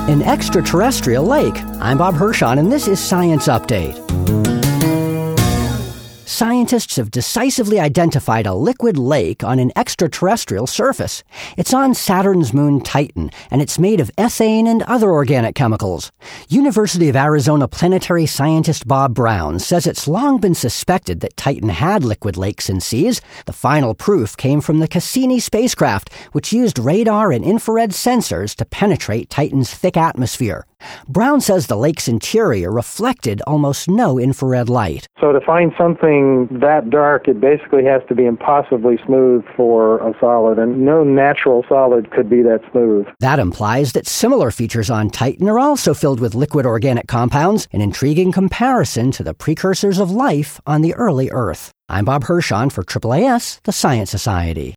An extraterrestrial lake. I'm Bob Hirschon, and this is Science Update. Scientists have decisively identified a liquid lake on an extraterrestrial surface. It's on Saturn's moon Titan, and it's made of ethane and other organic chemicals. University of Arizona planetary scientist Bob Brown says it's long been suspected that Titan had liquid lakes and seas. The final proof came from the Cassini spacecraft, which used radar and infrared sensors to penetrate Titan's thick atmosphere. Brown says the lake's interior reflected almost no infrared light. So to find something that dark, it basically has to be impossibly smooth for a solid, and no natural solid could be that smooth. That implies that similar features on Titan are also filled with liquid organic compounds, an intriguing comparison to the precursors of life on the early Earth. I'm Bob Hirschon for AAAS, the Science Society.